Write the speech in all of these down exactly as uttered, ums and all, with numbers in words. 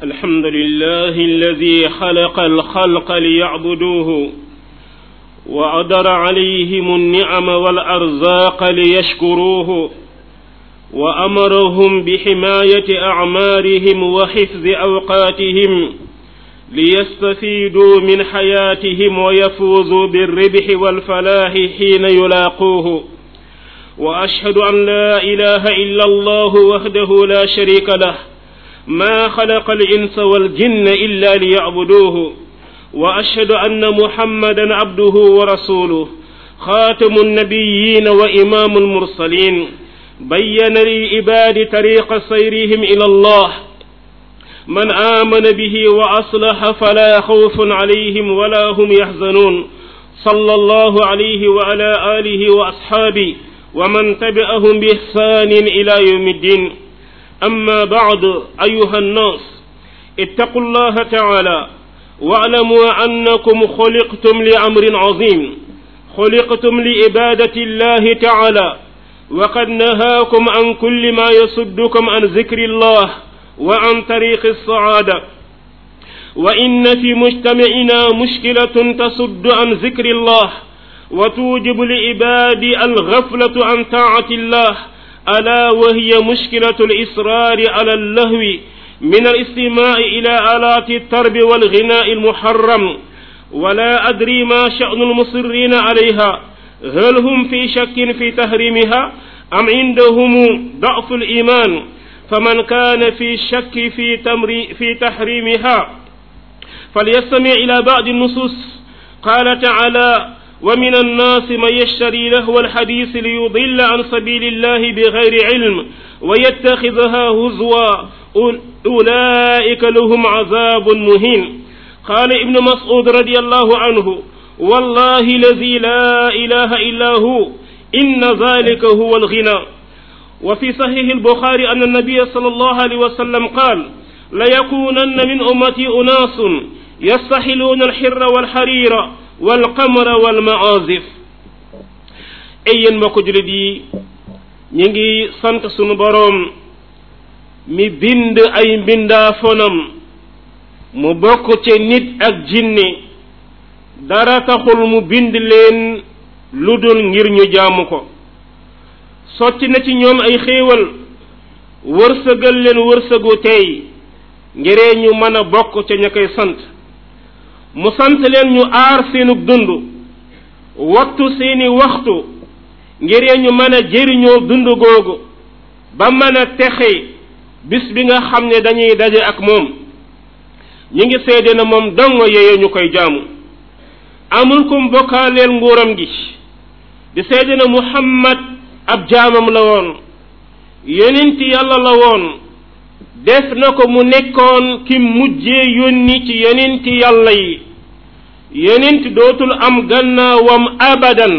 الحمد لله الذي خلق الخلق ليعبدوه وأدر عليهم النعم والأرزاق ليشكروه وأمرهم بحماية أعمارهم وحفظ أوقاتهم ليستفيدوا من حياتهم ويفوزوا بالربح والفلاح حين يلاقوه وأشهد أن لا إله إلا الله وحده لا شريك له ما خلق الإنس والجن إلا ليعبدوه وأشهد أن محمدا عبده ورسوله خاتم النبيين وإمام المرسلين بين للعباد طريق سيرهم إلى الله من آمن به وأصلح فلا خوف عليهم ولا هم يحزنون صلى الله عليه وعلى آله وأصحابه ومن تبعهم بإحسان إلى يوم الدين أما بعد أيها الناس اتقوا الله تعالى واعلموا أنكم خلقتم لأمر عظيم خلقتم لعبادة الله تعالى وقد نهاكم عن كل ما يصدكم عن ذكر الله وعن طريق السعادة وإن في مجتمعنا مشكلة تصد عن ذكر الله وتوجب لعباد الغفلة عن طاعة الله ألا وهي مشكلة الإصرار على اللهو من الاستماع إلى آلات الطرب والغناء المحرم ولا أدري ما شأن المصرين عليها هل هم في شك في تحريمها أم عندهم ضعف الإيمان فمن كان في شك في, في تحريمها فليستمع إلى بعض النصوص قال تعالى ومن الناس من يشتري لهو الحديث ليضل عن سبيل الله بغير علم ويتخذها هزوا أولئك لهم عذاب مهين قال ابن مسعود رضي الله عنه والله الذي لا إله إلا هو إن ذلك هو الغنى وفي صحيح البخاري أن النبي صلى الله عليه وسلم قال ليكونن من أمتي أناس يستحلون الحر والحرير والقمر والمعازف أيين mbokk julit yi ñi ngi sant sunu borom mi bind ay mbindaa fonam mu bokk ci nit ak jinne dara taxul mu bind leen ludul ngir ñu jaamu ko sotti na ci ñoom ay xéewal wërsëgal leen wërsëgu tey ngiree ñu mën a bokk ca ña koy sant mu sant leen ñu aar seenug dund wattu seeni waxtu ngiree ñu mën a jëriñoo dund googu ba mën a texe bis bi nga xam ne dañuy daje ak moom ñi ngi seede na moom dong yeye ñu koy jaamu amul kum bokkaaleel nguuram gi di seede na Muhammad ab jaamam la woon yonent yàlla la woon def na ko mu nekkoon ki mujjee yónni ci yonent yàlla yi yonent dootul am gannaawam abadan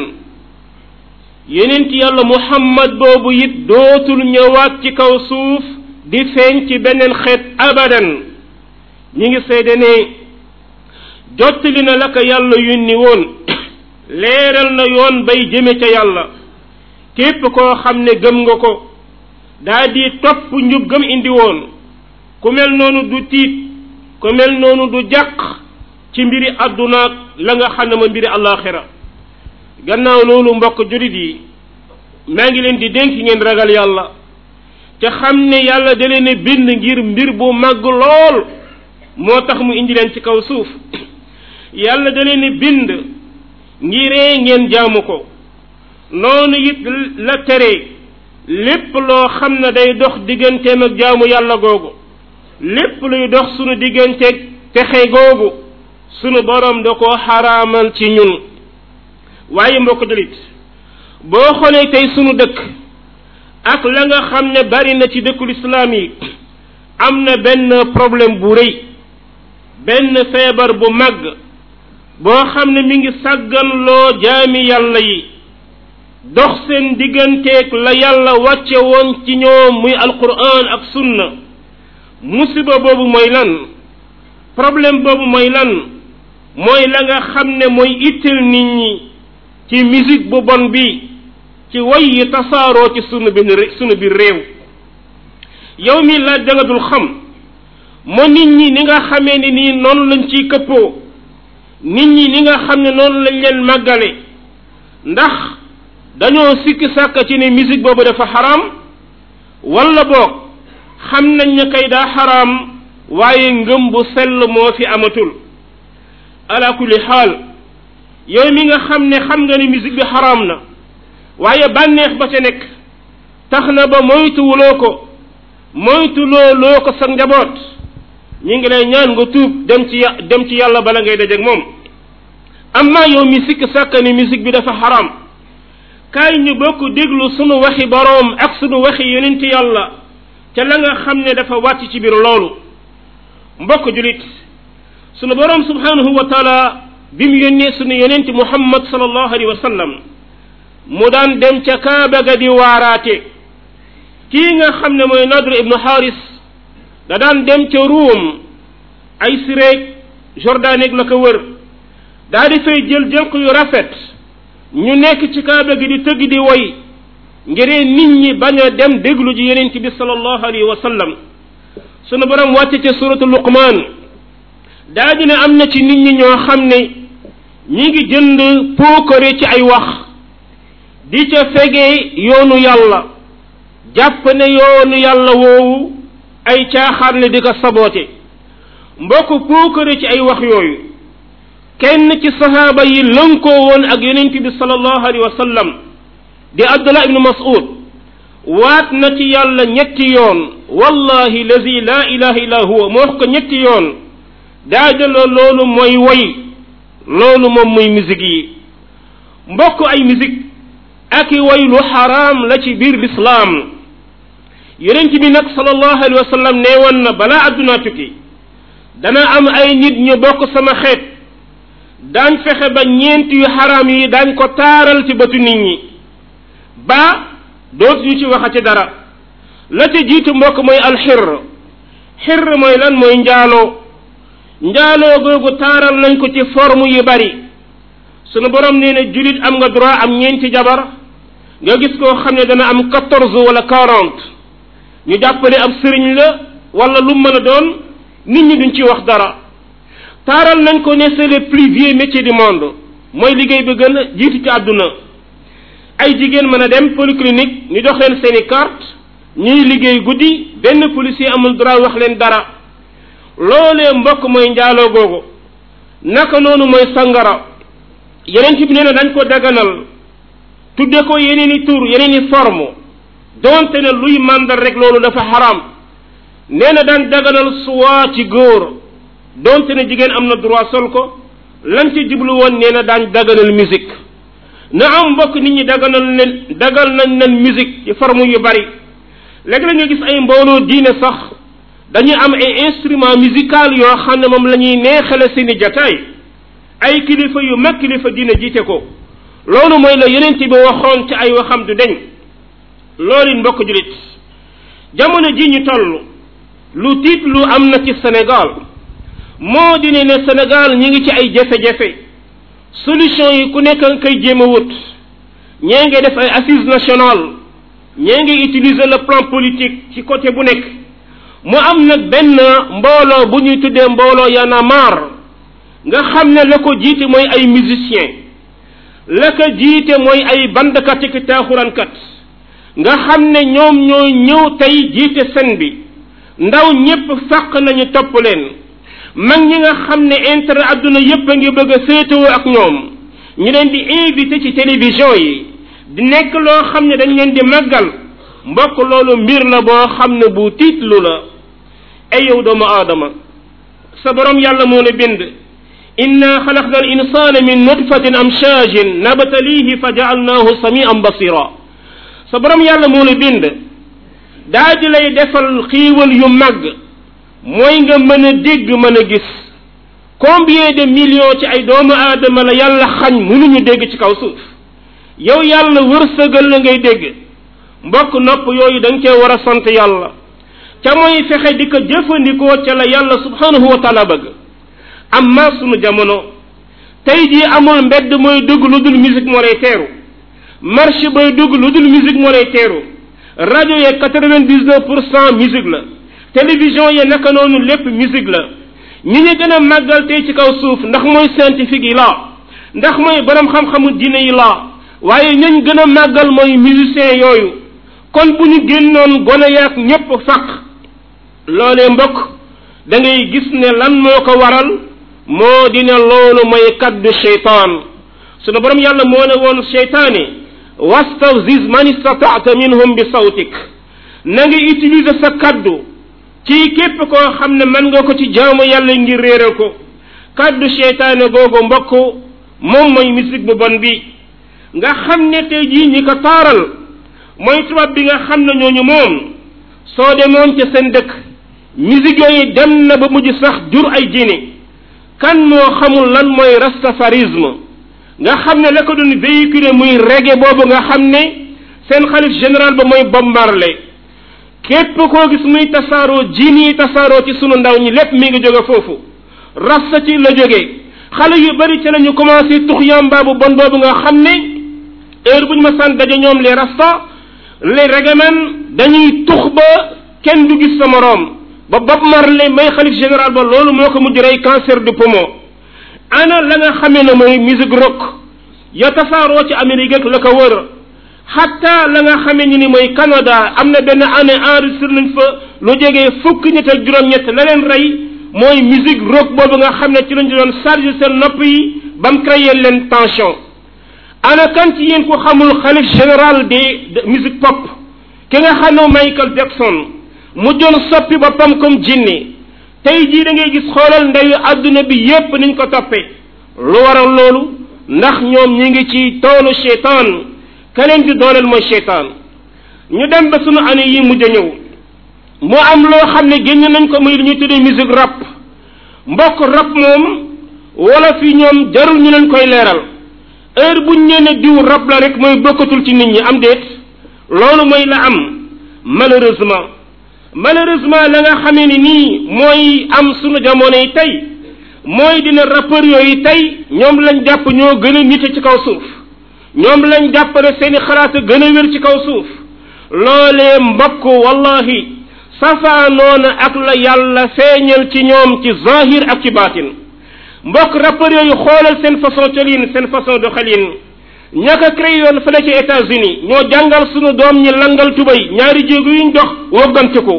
yonent yàlla Muhammad boobu it dootul ñëwaat ci kaw suuf di feeñ ci beneen xeet abadan ñi ngi seede ne jottali na la ko yàlla yónni woon leeral na yoon bay jëme ca yàlla képp koo xam ne gëm nga ko daa di topp njub gëm indi woon ku mel noonu du tiit ku mel noonu du jàq ci mbiri àddunaak la nga xam ne ma mbiri àllaaxira gannaaw loolu mbokk jurit yi maa ngi leen di dénk ngeen ragal yàlla te xam ne yàlla da leen bind ngir mbir bu màgg lool moo tax mu indi leen ci kaw suuf yàlla da leen bind ngiree ngeen jaamu ko noonu it la tere lépp loo xam ne day dox digganteem ak jaamu yàlla googu lépp luy dox sunu digganteeg texe googu sunu borom da koo xaraamal ci ñun waaye mbokk julit boo xoolee tey sunu dëkk ak la nga xam ne bari na ci dëkkul islaam yi am na benn problème bu rëy benn feebar bu màgg boo xam ne mi ngi sàggan loo jaami yàlla yi dox seen digganteeg la yàlla wàcce woon ci ñoom muy alquran ak sunna musiba boobu mooy lan problème boobu mooy lan mooy la nga xam ne mooy itteel nit ñi ci musique bu bon bi ci way yi tasaaroo ci sunu bi sunu biir réew yow mi laaj da nga dul xam moo nit ñi ni nga xamee ni nii noonu lañ ciy këppoo nit ñi ni nga xam ne noonu lañ leen màggale ndax dañoo sikki sàkka ci ne musique boobu dafa xaraam wala boog xam nañ ne kay daa xaraam waaye ngëm bu sell moo fi amatul ala kulli xaal yow mi nga xam ne xam nga ne musique bi xaraam na waaye bànneex ba ca nekk tax na ba moytuwuloo ko moytuloo loo ko sa njaboot ñi ngi lay ñaan nga tuub dem ci dem ci yàlla bala ngay dajeek moom amma yow mi sikk sàkka ni musique bi dafa xaraam kaay ñu bokk déglu sunu waxi boroom ak sunu waxi yonent yàlla ca la nga xam ne dafa wàcc ci biir loolu mbokk julit sunu boroom subhanahu wa taala bi mu yónnee sunu yonent muhammad sallallahu alayhi wa sallam mu daan dem ca kaaba ga di waaraate kii nga xam ne mooy Nadr ibnu Haris da daan dem ca Ruum ay sireeg Jordaneeg la ko wër daa di fay jël jënq yu rafet ñu nekk ci kaaba gi di tëgg di woy ngiree nit ñi bañ a dem déglu ji yonent bi sallallahu alayhi wa sallam sunu borom wàcce ca suratu Luqmaan daa di ne am na ci nit ñi ñoo xam ne ñi ngi jënd puukare ci ay wax di ca fegee yoonu yàlla jàpp ne yoonu yàlla woowu ay caaxaan le di ko saboote mbokk puukare ci ay wax yooyu kenn ci sahaaba yi lënkoo woon ak yonent bi sallallahu alayhi wa sallam di Abdullah ibnu Mas'ud waat na ci yàlla ñetti yoon wallahi lazi la ilaha illa huwa moo wax ko ñetti yoon daajalo loolu mooy woy loolu moom muy musique yi mbokk ay musique ak i woy lu xaraam la ci biir lislaam yonent bi nag sallallahu alayhi wa sallam nee woon na balaa addunaa tukki dana am ay nit ñu bokk sama xeet daañ fexe ba ñeent yu xaraam yi daañ ko taaral ci bëtu nit ñi ba dootuñu ci waxati dara la ca jiitu mbokk mooy alxirr xirr mooy lan mooy njaaloo njaaloo googu taaral nañ ko ci forme yu bari sunu borom nee na julit am nga droit am ñeenti jabar nga gis koo xam ne dana am quatorze wala quarante ñu jàppale ab sëriñ la wala lu mën a doon nit ñi duñ ci wax dara taaral nañ ko ne c'est le plus vieux métier du monde mooy liggéey bi gën a jiitu ci àdduna ay jigéen mën a dem polyclinique ñu jox leen seeni carte ñuy liggéey guddi benn policier amul droit wax leen dara loolee mbokk mooy njaaloo googu naka noonu mooy sangara yeneen ci bi nee na dañ ko daganal tudde ko yeneen i tur yeneen i forme donte ne luy màndal rek loolu dafa xaraam nee na daan daganal suwaa ci góor donte ne jigéen am na droit sol ko lan ci jublu woon nee na daan daganal musique na am mbokk nit ñi daganal leen dagal nañ leen musique ci forme yu bari léegi la nga gis ay mbooloo diine sax dañuy am ay instrument musical yoo xam ne moom la ñuy neexale seeni jataay ay kilifa yu mag kilifa diine jiite ko loolu mooy la yonent bi waxoon ci ay waxam du deñ loolu it mbokk julit jamono ji ñu toll lu tiit lu am na ci Sénégal moo di ne ne Sénégal ñi ngi ci ay jafe-jafe solution yi ku nekk nga koy jéem a wut ñee ngi def ay assises nationales ñee ngi utiliser le plan politique ci côté bu nekk mu am nag benn mbooloo bu ñuy tuddee mbooloo Y'en a marre nga xam ne la ko jiite mooy ay musiciens la ko jiite mooy ay bandkat ak taaxuraankat nga xam ne ñoom ñooy ñëw tey jiite scène bi ndaw ñépp fàq nañu topp leen mag ñi nga xam ne intérêt adduna yépp a ngi bëgg a féetewoo ak ñoom ñu leen di invité ci télévision yi di nekk loo xam ne dañ leen di màggal mbokk loolu mbir la boo xam ne bu tiitlu la ay yow doomu aadama sa borom yàlla moo la bind inna xalaqna al insana min nutfatin amshajin nabtalihi fa jaalnaahu samian basira sa borom yàlla moo la bind daa di lay defal xiiwal yu màgg mooy nga mën a dégg mën a gis combien de millions ci ay doomu aadama la yàlla xañ mënuñu dégg ci kaw suuf yow yàlla wërsëgal la ngay dégg mbokk nopp yooyu da nga cee war a sant yàlla ca mooy fexe di ko jëfandikoo ca la yàlla subhanahu wa taala bëgg amma sunu jamono tey jii amul mbedd mooy dugg lu dul musique moo lay teeru marché booy dugg lu dul musique moo lay teeru rajo yee quatre-vingt-dix-neuf pour cent musique la télévision yi naka noonu lépp musique la ñi ñu gën a màggal tey ci kaw suuf ndax mooy scientifique yi la ndax mooy borom xam-xamu diine yi la waaye ñañ gën a màggal mooy musicien yooyu kon bu ñu génnoon gone yaak ñépp faq loolee mbokk da ngay gis ne lan moo ko waral moo dina loolu mooy kaddu sheytaan sunu borom yàlla moo ne woon sheytaani wastafziz man istataata minhum bi sawtik na nga utiliser sa kaddu ci képp koo xam ne mën nga ko ci jaamu yàlla ngir réeral ko kaddu sheytaane googu mbokk moom mooy musique bu bon bi nga xam ne tey jii ñi ko taaral mooy tubaab bi nga xam ne ñooñu moom soo demoon ca seen dëkk musique yooyu dem na ba mujj sax jur ay diine kan moo xamul lan mooy rastafarisme nga xam ne la ko doon véhiculer muy reggae boobu nga xam ne seen xalif général ba mooy Bob Marley képp koo gis muy tasaaroo jiin yi tasaaroo ci sunu ndaw ñi lépp mi ngi jóge foofu rasta ci la jógee xale yu bari ci la ñu commencé tux yamba bu bon boobu nga xam ne heure bu ñu ma saan daje ñoom les rasta les reggaemen dañuy tux ba kenn du gis sa moroom ba Bob Marley may xalif général ba loolu moo ko mujj rey cancer du poumon ana la nga xamee ne mooy musique rock ya tasaaroo ci Amérique ak la ko wër hatta la nga xamee ni ni mooy Canada am na benn année enregistré nañ fa lu jege fukki nit ak juróom-ñett la leen rey mooy musique rock boobu nga xam ne ci lañ doon chargé seen nopp yi ba mu créé leen tension ana kan ci yéen ko xamul xalif général de musique pop ki nga xam ne Michael Jackson mu doon soppi boppam comme jinne tey jii da ngay gis xoolal ndeyu adduna bi yépp niñ ko toppee lu waral loolu ndax ñoom ñi ngi ci toolu cheytaan ka leen di dooleel mooy cheytaan ñu dem ba sunu année yi mujj a ñëw mu am loo xam ne génn nañ ko muy lu ñuy tuddee musique rap mbokk rap moom wala fi ñoom jarul ñu leen koy leeral heure buñ ñee ne diw rap la rek mooy bokkatul ci nit ñi am déet loolu mooy la am malheureusement malheureusement la nga xamee ni nii mooy am sunu jamono yi tey mooy dina rappeur yooyu tey ñoom lañ jàpp ñoo gën a nite ci kaw suuf ñoom lañ jàpp ne seeni xalaat gën a wér ci kaw suuf loolee mbokk wallahi safaanoona ak la yàlla feeñal ci ñoom ci zahir ak ci baatin mbokk rappeur yooyu xoolal seen façon colin seen façon doxalin ña ko créé yoon fële ci États-Unis ñoo jàngal sunu doom ñi langal tubay ñaari jéego yuñ dox woggante ko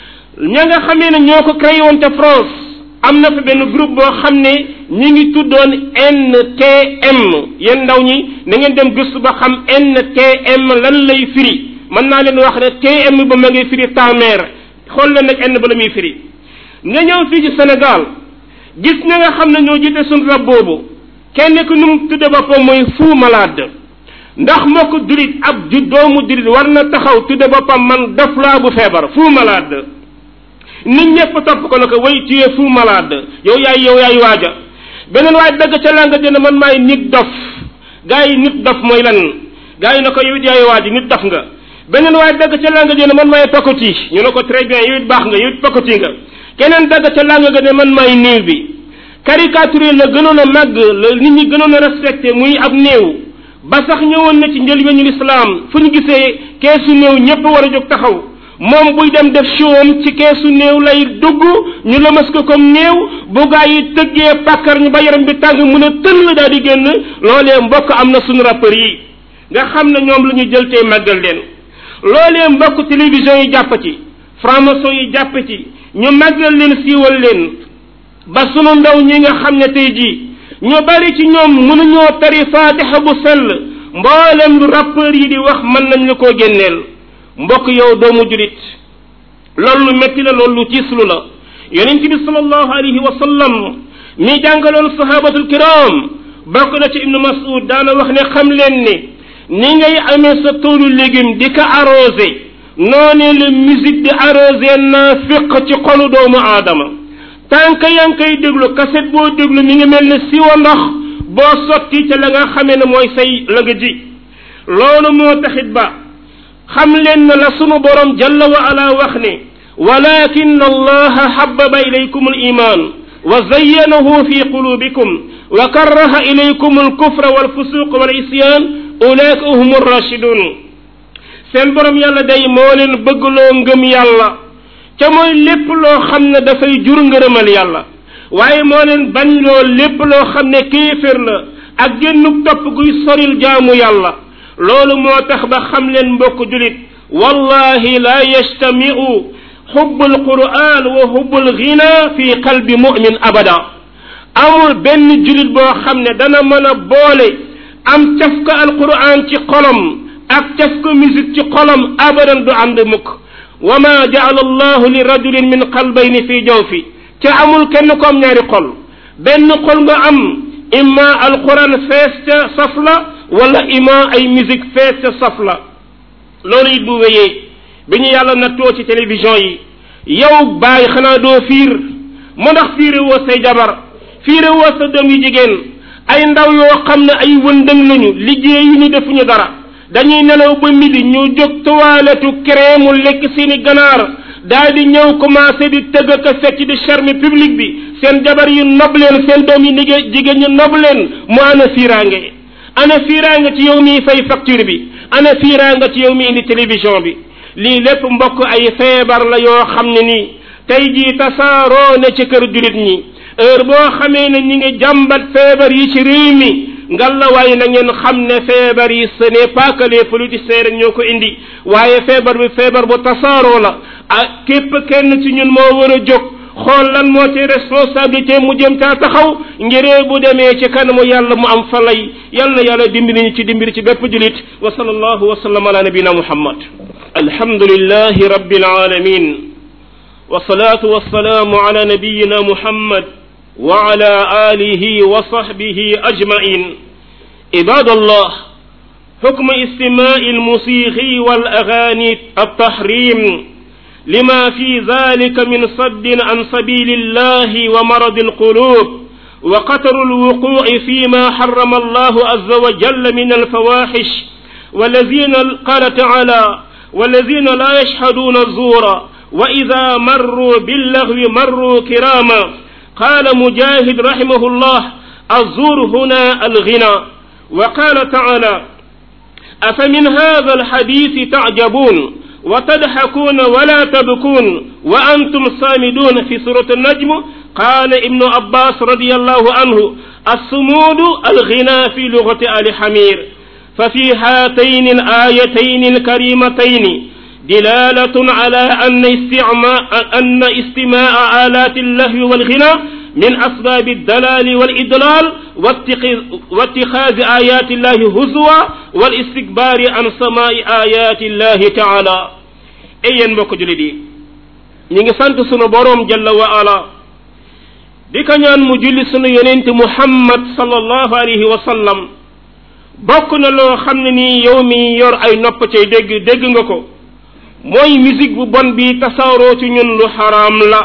ña nga xamee ne ñoo ko créé woon te France am na fa benn groupe boo xam ne ñi ngi tuddoon N T M yéen ndaw ñi na ngeen dem gëstu ba xam N T M lan lay firi mën naa leen wax ne T M ba ma ngay firi ta-mère xool leen nag N ba la muy firi nga ñëw fii ci Sénégal gis ña nga xam ne ñoo jiite suñu rab boobu kenn ku nu mu tudde boppam mooy Fou Malade ndax moo ko durit ab ju doomu durit war na taxaw tudde boppam man daf laa bu feebar Fou Malade nit ñëpp topp ko na ko way tuyee Fou Malade yow yaay yow yaay waaja beneen waaye dagg ca langa dina man maay nit dof gaa yi nit dof mooy lan gaa yi na ko yow it yaay waaji nit dof nga beneen waaye dagg ca langa dina man maay pakoti ñu ne ko très bien yow it baax nga yow it pakoti nga keneen dagg ca langa ga ne man maay néew bi caricature la gënoon a màgg la nit ñi gënoon a respecté muy ab néew ba sax ñëwoon na ci njëlbéenu lislaam fu ñu gisee keesu néew ñëpp war a jóg taxaw moom buy dem def showam ci keesu néew lay dugg ñu lëmas ko comme néew bu gaa yi tëggee pàkkar ñu ba yaram bi tàng mun a tëll daal di génn loolee mbokk am na suñu rappeur yi nga xam ne ñoom la ñu jël tey màggal leen loolee mbokk télévision yi jàpp ci franc-maçon yi jàpp ci ñu màggal leen siiwal leen ba sunu ndaw ñi nga xam ne tey jii ñu bari ci ñoom mënuñoo tari faatiha bu sell mboolem lu rappeur yi di wax mën nañ la koo génneel mbokk yow doomu julit loolu lu metti la loolu lu tiislu la yonent bi sallallahu alayhi wa sallam mi jàngaloon sahabatul kiram bokk na ci ibnu mas'ud daana wax ne xam leen ne ni ngay amee sa toolu légume di ko arrosé noonee la musique di arrosé naafiq ci xolu doomu aadama tànk yaa ngi koy déglu kaset boo déglu mi ngi mel ne siwa ndox boo sotti ca la nga xamee ne mooy say la nga ji loolu moo taxit ba xam leen na la sunu borom jalla wa ala wax ne walakin allaha habbaba ilaykum al iman wa zayyanahu fi qulubikum wa karraha ilaykum al kufra wal fusuq wal isyan ulaika hum ar rashidun seen borom yàlla day moo leen bëggloo ngëm yàlla ca mooy lépp loo xam ne dafay jur ngërëmal yàlla waaye moo leen bañ loo lépp loo xam ne kéefér la ak génnug topp guy soril jaamu yàlla loolu moo tax ba xam leen mbokk julit wallahi la yajtamiu xubbul quran wa xubbul ghina fi qalbi mu'min abada amul benn julit boo xam ne dana mën a boole am cafka alquran ci xolam ak cafka musique ci xolam abadan du ànd mukk wa ma ja'ala allahu li rajulin min qalbayni fi jawfi ca amul kenn ko am ñaari xol benn xol nga am imma alquran fees ca saf la wala imma ay musique fees ca saf la loolu it bu wéyee bi ñu yàlla nattoo ci télévision yi yow bàyyi xanaa doo fiir mu ndax fiire woo say jabar fiire woo sa doom yu jigéen ay ndaw yoo xam ne ay wëndëng lañu liggéey yu ñu defuñu dara dañuy nelaw ba midi ñu jóg toiletu crème lekk seeni ganaar daal di ñëw commencé di tëgg ak fecc di charme public bi seen jabar yu nob leen seen doom yi liggéey jigéen ñu nob leen mu ana fiiraange ana fiiraange ci yow miy fay facture bi ana fiiraange ci yow mi indi télévision bi lii lépp mbokk ay feebar la yoo xam ne nii tey jii tasaaroo ne ci kër julit ñi heure boo xamee ne ñi ngi jàmbat feebar yi ci réew mi ngalla waaye na ngeen xam ne feebar yi ce n'est pas que les politiciens rek ñoo ko indi waaye feebar bi feebar bu tasaaroo la ak képp kenn ci ñun moo war a jóg xool lan moo ci responsabilité mu jëm taa taxaw ngiree bu demee ci kanamu yàlla mu am falay yàlla yàlla dimbali ñu ci dimbali ci bépp julit wa sallallahu wa sallam ala nabina muhammad alhamdulillahi rabbil alamin wa salatu wa salamu ala nabiyina muhammad wa ala alihi wa sahbihi ajma'in ibadallah حكم استماع الموسيقى والأغاني التحريم لما في ذلك من صد عن سبيل الله ومرض القلوب وقتر الوقوع فيما حرم الله عز وجل من الفواحش والذين قال تعالى والذين لا يشهدون الزور وإذا مروا باللغو مروا كراما قال مجاهد رحمه الله الزور هنا الغنى وقال تعالى أفمن هذا الحديث تعجبون وتضحكون ولا تبكون وأنتم صامدون في سورة النجم قال ابن عباس رضي الله عنه الصمود الغنى في لغة آل حمير ففي هاتين الآيتين الكريمتين دلالة على أن استماع, أن استماع آلات اللهو والغنى من أسباب الدلال والإضلال واتخاذ آيات الله هزوا والاستكبار عن سماع آيات الله تعالى أين بوك جلدي نيغي سانت سونو بوروم جل وعلا ديكا ñaan mu julli sunu yonent Muhammad sallallahu alayhi wa sallam bokk na loo xam ne nii yow mi yor ay nopp cay dégg dégg nga ko mooy musique bu bon bi tasaaroo ci ñun lu xaraam la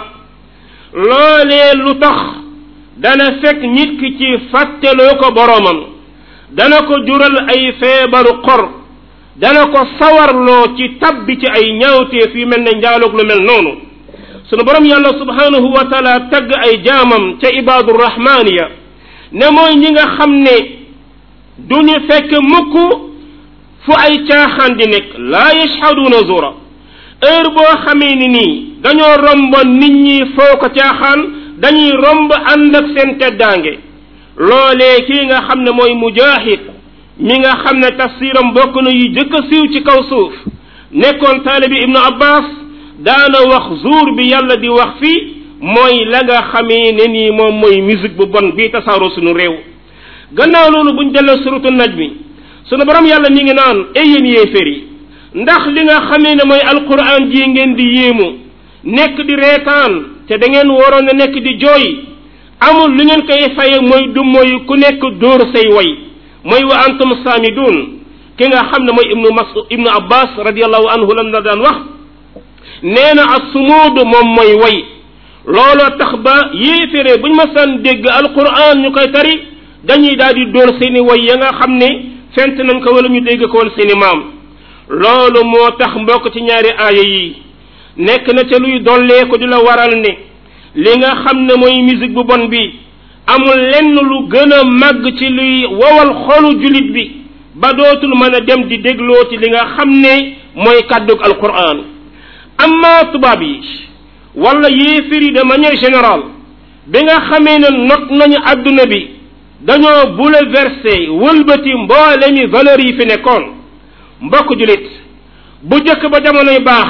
loolee lu tax dana fekk nit ki ci fàtteloo ko boroomam dana ko jural ay feebaru xor dana ko sawarloo ci tabbi ci ay ñaawteef yu mel ne njaaloog lu mel noonu sunu borom yàlla subhanahu wa taala tagg ay jaamam ca ibaadu rahmaaniya ne mooy ñi nga xam ne duñu fekk mukk fu ay caaxaan di nekk laa yashhaduuna zura heure boo xamee ni nii dañoo romb nit ñi foo ko caaxaan dañuy romb ànd ak seen teddaange loolee kii nga xam ne mooy mujahid mi nga xam ne tafsiram bokk na yu jëkk a siiw ci kaw suuf nekkoon taalibi ibnu abbas daana wax zuur bi yàlla di wax fii mooy la nga xamee ne nii moom mooy musique bu bon bii tasaaroo sunu réew gannaaw loolu buñ delloo suratu najmi sunu borom yàlla mi ngi naan ay yéen yéeféer yi ndax li nga xamee ne mooy alquran ji ngeen di yéemu nekk di reetaan te da ngeen waroon a nekk di jooy amul lu ngeen koy faye mooy du mooy ku nekk dóor say way mooy wa antum saamidun ki nga xam ne mooy ibnu mas'ud ibnu abbas radiyallahu anhu lan la daan wax nee na as-sumuud moom mooy way looloo tax ba yéefére buñ ma saan dégg alquran ñu koy tari dañuy daal di dóor seeni way ya nga xam ne fent nañ ko wala ñu dégg ko woon seeni maam loolu moo tax mbokk ci ñaari aaya yi nekk na ca luy dollee ko di la waral ne li nga xam ne mooy musique bu bon bi amul lenn lu gën a màgg ci luy wowal xolu julit bi ba dootul mën a dem di dégloo ci li nga xam ne mooy kàddug alquran amma tubaab yi wala yéefir yi de manière générale bi nga xamee ne not nañu adduna bi dañoo bouleversé wëlbati mboole mi valeur yi fi nekkoon mbokk julit bu jëkk ba jamonoy baax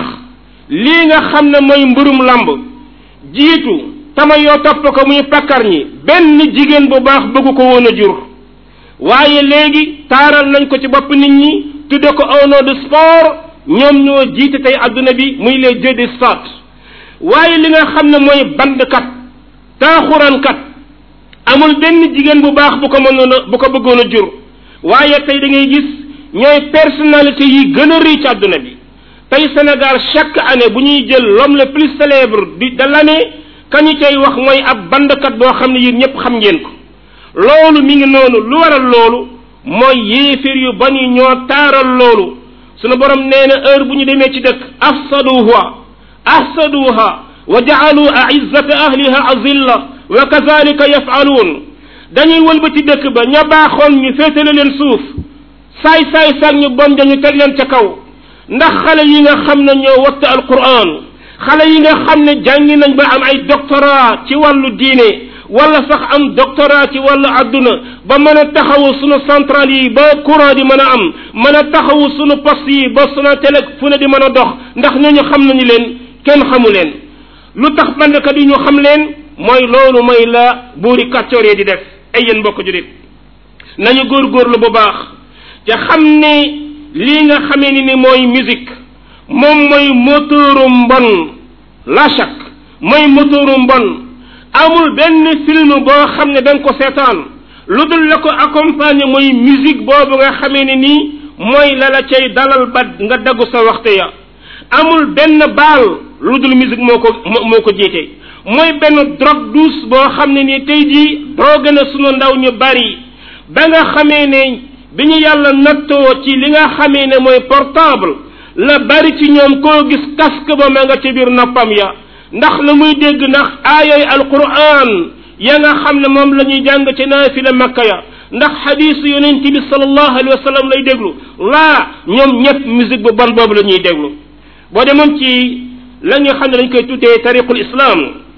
lii nga xam ne mooy mburum lamb jiitu tama yoo topp ko muy pakkar ñi benn jigéen bu baax bëggu ko woon a jur waaye léegi taaral nañ ko ci bopp nit ñi tudde ko au nom de sport ñoom ñoo jiite tey adduna bi muy les dieux du stade waaye li nga xam ne mooy bandkat taaxuraankat amul benn jigéen bu baax bu ko mënoon a bu ko bëggoon a jur waaye tey da ngay gis ñooy personnalité yi gën a rëy ci adduna bi tey Sénégal chaque année bu ñuy jël l'homme le plus célèbre di de l'année kañu cay wax mooy ab bandkat boo xam ne yéen ñëpp xam ngeen ko loolu mi ngi noonu lu waral loolu mooy yéeféer yu bañ yi ñoo taaral loolu sunu borom nee na heure bu ñu demee ci dëkk afsaduha afsaduha wa ja'alu a'izzata ahliha azilla wa kadhalika yaf'alun dañuy wëlbati dëkk ba ña baaxoon ñu féetale leen suuf saay saay saag ñu bon dañu teg leen ca kaw ndax xale yi nga xam ne ñoo watta alquran xale yi nga xam ne jàngi nañ ba am ay doctorat ci wàllu diine wala sax am doctorat ci wàllu adduna ba mën a taxawu sunu centrale yi ba courant di mën a am mën a taxawu sunu poste yi ba sunu télé fu ne di mën a dox ndax ñooñu xam nañu leen kenn xamu leen lu tax bandkat yi ñu xam leen mooy loolu mooy la buuri kàccoor yi di def ay yéen mbokk julit nañu góorgóorlu bu baax te xam ne lii nga xamee ni ni mooy musique moom mooy moteuru mbon la chak mooy moteuru mbon amul benn film boo xam ne da nga ko seetaan lu dul la ko accompagner mooy musique boobu nga xamee ne nii mooy la la cay dalal ba nga daggu sa waxte ya amul benn baal lu dul musique moo ko moo ko jiite mooy benn drogue douce boo xam ne nii tey jii drogue na sunu ndaw ñu bari ba nga xamee ne bi ñu yàlla nattoo ci li nga xamee ne mooy portable la bari ci ñoom koo gis casque ba ma nga ci biir noppam ya ndax la muy dégg ndax aayay alquran ya nga xam ne moom la ñuy jàng ci naafila makka ya ndax xadiisu yonent bi sallallahu alayhi wa sallam lay déglu laa ñoom ñëpp musique bu bon boobu la ñuy déglu boo demoon ci la nga xam ne dañ koy tuddee tariqul islam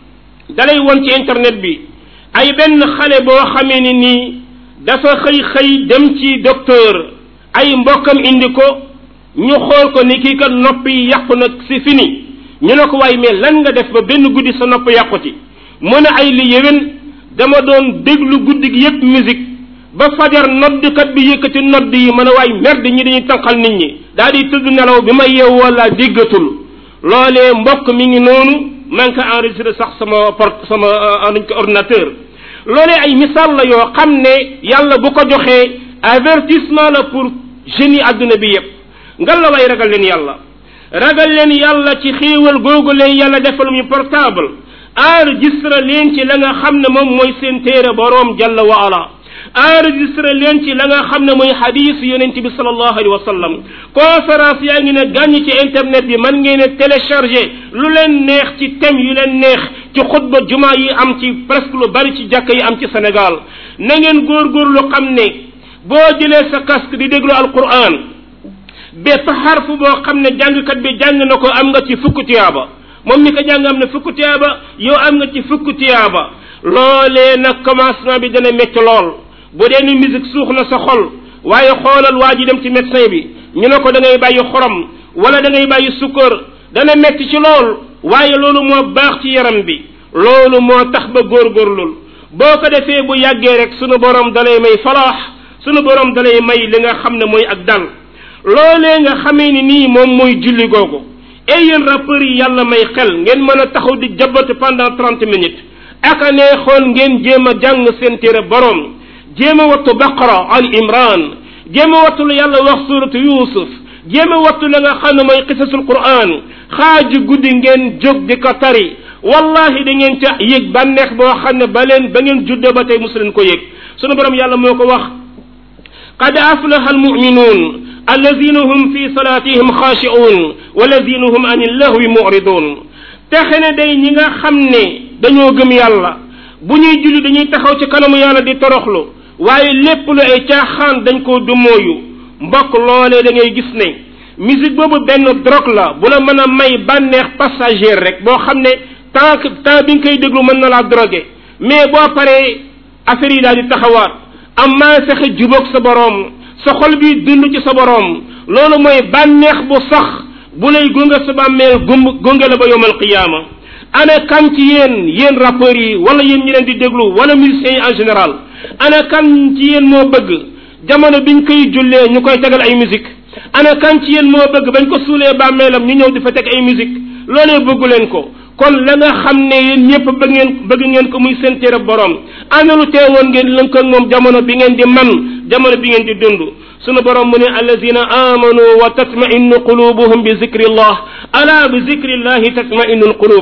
dalay won ci internet bi ay benn xale boo xamee ni nii dafa xëy xëy dem ci docteur ay mbokkam indi ko ñu xool ko ni kii kat nopp yi yàqu nag si fini ñu ne ko waaye mais lan nga def ba benn guddi sa nopp yàqu ci mu ne ay li yéwén dama doon déglu guddi gi yëpp musique ba fajar noddkat bi yëkkati nodd yi mën a waay merde ñi dañuy tànqal nit ñi daal di tëdd nelaw bi ma yeew wala déggatul loolee mbokk mi ngi noonu man ko enregistré sax sama porte sama nañ ko ordinateur loolee ay misaal la yoo xam ne yàlla bu ko joxee avertissement la pour jeunes yi adduna bi yëpp ngal la way ragal leen yàlla ragal leen yàlla ci xéewal googu leen yàlla defal mu portable enregistré leen ci la nga xam ne moom mooy seen téere boroom jalla wa ala enregistré leen ci la nga xam ne mooy hadith yonent bi sallallahu alayhi wa sallam conférence yaa ngi ne gàññ ci internet bi man ngeen a téléchargé lu leen neex ci thème yu leen neex ci xutba juma yi am ci presque lu bari ci jàkka yi am ci Sénégal na ngeen góorgóorlu xam ne boo jëlee sa casque di déglu alquran bépp xarf boo xam ne jàngkat bi jàng na ko am nga ci fukk tiyaaba moom mi ko jàng am na fukk tiyaaba yow am nga ci fukk tiyaaba loolee nag commencement bi dana métti lool bu dee ni musique suux na sa xol waaye xoolal waa ji dem ci médecin bi ñu ne ko da ngay bàyyi xorom wala da ngay bàyyi sukkar dana métti ci lool waaye loolu moo baax ci yaram bi loolu moo tax ba góorgóorlul boo ko defee bu yàggee rek sunu borom dalay may falaax sunu borom dalay may li nga xam ne mooy ak dal loolee nga xamee ni nii moom mooy julli googu et yéen rappeurs yi yàlla may xel ngeen mën a taxaw di jabatu pendant trente minutes ak a neexoon ngeen jéem a jàng seen téere borom jéem a wattu baqara al imran jéem a wattu lu yàlla wax suratu yusuf jéem a wattu la nga xam ne mooy qisasul quran xaaju guddi ngeen jóg di ko tari wallahi da ngeen ca yëg bànneex boo xam ne ba leen ba ngeen juddoo ba tey mosu leen ko yëg sunu borom yàlla moo ko wax qad aflaha al mu'minun alladina hum fi salatihim xaashi'un walladina hum an illahwi mu'ridun texe ne day ñi nga xam ne dañoo gëm yàlla bu ñuy julli dañuy taxaw ci kanamu yàlla di toroxlu waaye lépp lu ay caaxaan dañ koo dumooyu mbokk loolee da ngay gis ne musique boobu benn drogue la bu la mën a may bànneex passager rek boo xam ne temps temps bi nga koy déglu mën na laa drogué mais boo paree affaire yi daal di taxawaat am maa fexe jubóog sa boroom sa xol bi dund ci sa boroom loolu mooy bànneex bu sax bu lay gunge sa bàmmeel gumb gunge la ba yawmal qiyaama ana kan ci yéen yéen rappeurs yi wala yéen ñi leen di déglu wala musiciens yi en général ana kan ci yéen moo bëgg jamono biñ koy jullee ñu koy tegal ay musique ana kan ci yéen moo bëgg bañ ko suulee bàmmeelam ñu ñëw di fa teg ay musique loolee bëggu leen ko kon la nga xam ne yéen ñëpp bëgg ngeen bëgg ngeen ko muy seen téere borom ana lu teewoon ngeen lënk ak moom jamono bi ngeen di man jamono bi ngeen di dund sunu borom mu ne allazina amanu wa tatma'innu qulubuhum bi zikrillah ala bi zikrillahi tatma'innu alqulub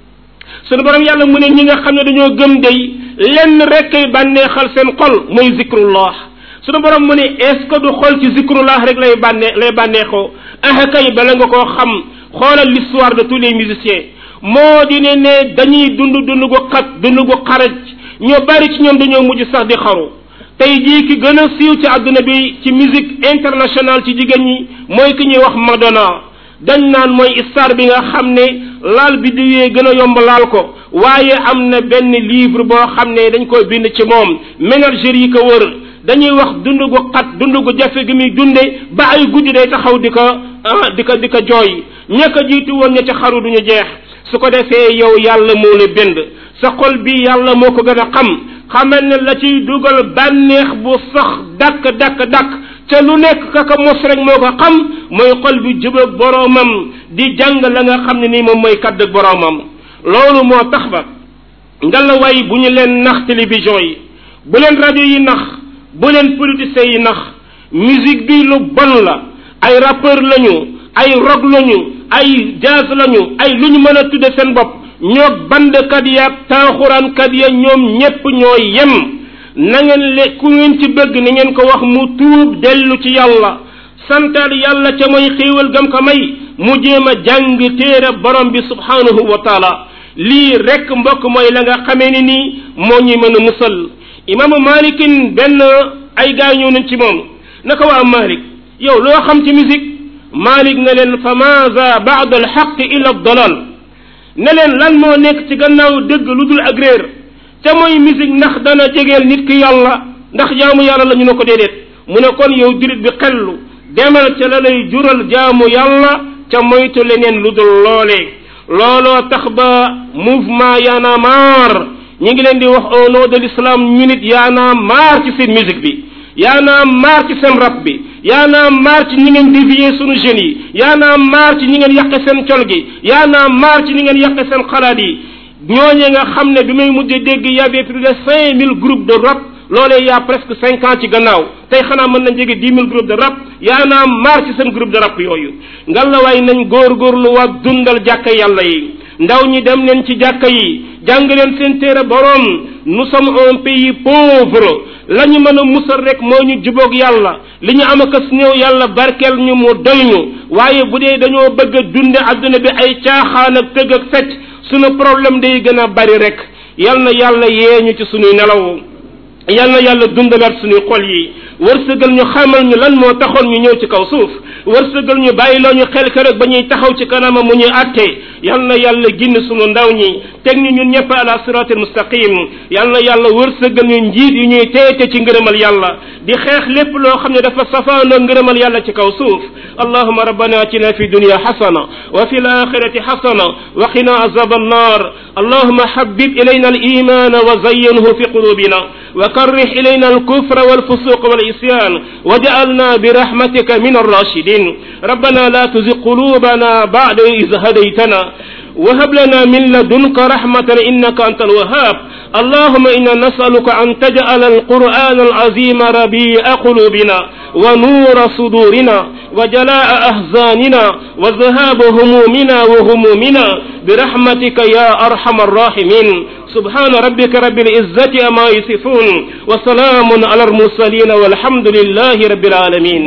sunu borom yàlla mu ne ñi nga xam ne dañoo gëm day lenn rek kay bànneexal seen xol muy zikrullah sunu borom mu ne est-ce que du xol ci zikrullah rek lay bànnee lay bànneexoo ah kay bala nga koo xam xoolal l'histoire de tous les musiciens moo di ne ne dañuy dund dund gu xat dund gu xaraj ñoo bari ci ñoom dañoo mujj sax di xaru tey jii ki gën a siiw ci àdduna bi ci musique internationale ci jigéen ñi mooy ki ñuy wax Madonna dañ naan mooy star bi nga xam ne laal bi di yee gën a yomb laal ko waaye am na benn livre boo xam ne dañ koy bind ci moom ménagerie yi ko wër dañuy wax dund gu xat dund gu jafe gi muy dunde ba ay guddi day taxaw di ko ah di ko di ko jooy ña ko jiitu woon ña ca xaru duñu jeex su ko defee yow yàlla moo la bind sa xol bi yàlla moo ko gën a xam xamal ne la ciy dugal bànneex bu sax dakk dakk dakk te lu nekk kaka mos rek moo ko xam mooy xol bi jubóog boroomam di jàng la nga xam ne nii moom mooy kàddu boroomam loolu moo tax ba ngalawaay bu ñu leen nax télévision yi bu leen rajo yi nax bu leen politiciens yi nax musique bi lu bon la ay rappeur lañu ay rock lañu ay jazz lañu ay lu ñu mën a tudde seen bopp ñoo bandkat yaag taaxuraankat ya ñoom ñépp ñoo yem na ngeen le ku ngeen ci bëgg ni ngeen ko wax mu tuub dellu ci yàlla santal yàlla ca mooy xéewal gam ko may mu jéem a jàng téere borom bi subhanahu wa taala lii rek mbokk mooy la nga xamee ni nii moo ñuy mën a musal imaamu malikin benn ay gaay ñëw nañ ci moom naka waa malik yow loo xam ci musique malik ne leen fa maza ba'da alxaq illa dalal ne leen lan moo nekk ci gannaaw dëgg lu dul ak réer te mooy musique ndax dana jegeel nit ki yàlla ndax jaamu yàlla la ñu ne ko déedéet mu ne kon yow jurit bi xellu demal ca la lay jural jaamu yàlla ca moytu leneen lu dul loolee looloo tax ba mouvement Y'en a marre ñi ngi leen di wax au nom de l'islam ñu nit Y'en a marre ci seen musique bi Y'en a marre ci seen rap bi Y'en a marre ci ñi ngeen dévier sunu jeunes yi Y'en a marre ci ñi ngeen yàqe seen col gi Y'en a marre ci ñi ngeen yàqe seen xalaat yi ñooñe nga xam ne bi may mujj dégg y avait plus de cinq mille groupes de rap loolee y a presque cinq ans ci gannaaw tey xanaa mën nañ jege dix mille groupes de rap Y'en a marre ci seen groupe de rap yooyu ngal la waay nañ góorgóorlu waa dundal jàkka yàlla yi ndaw ñi dem leen ci jàkka yi jàng leen seen téere boroom nous sommes un pays pauvre la ñu mën a musal rek moo ñu jubóog yàlla li ñu am akas néew yàlla barkeel ñu mu doy ñu waaye bu dee dañoo bëgg a dunde adduna bi ay caaxaan ak tëgg ak fecc sunu problème day gën a bari rek yal na yàlla yee ñu ci sunuy nelaw yal na yàlla dundalaat sunuy xol yi wërsëgal ñu xamal ñu lan moo taxoon ñu ñëw ci kaw suuf wërsëgal ñu bàyyiloo ñu xel keroog ba ñuy taxaw ci kanama mu ñuy àttee yal na yàlla ginn sunu ndaw ñi teg ñu ñun ñëpp ala siratil mustaqim yal na yàlla wërsëgal ñu njiit yi ñuy teete ci ngërëmal yàlla di xeex lépp loo xam ne dafa safaanoo ngërëmal yàlla ci kaw suuf allahuma rabbana atina fi dunya hasana wa fi alakhirati hasana wa qina azab annar allahuma habib ilayna aliman wa zayyinhu fi qulubina wa karrih ilayna alkufra walfusuq والعصيان وجعلنا برحمتك من الراشدين ربنا لا تزغ قلوبنا بعد إذ هديتنا وهب لنا من لدنك رحمة إنك أنت الوهاب اللهم إنا نسألك أن تجعل القرآن العظيم ربيع قلوبنا ونور صدورنا وجلاء أحزاننا وذهاب همومنا وهمومنا برحمتك يا أرحم الراحمين سبحان ربك رب العزة أما يصفون وسلام على المرسلين والحمد لله رب العالمين